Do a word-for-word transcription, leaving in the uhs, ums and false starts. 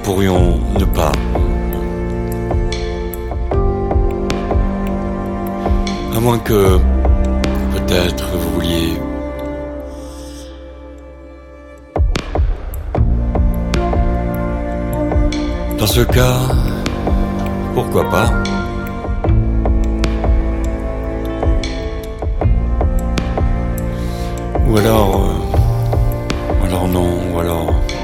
pourrions ne pas. À moins que, peut-être, vous vouliez... Dans ce cas, pourquoi pas? Ou alors... Euh, ou alors non, ou alors...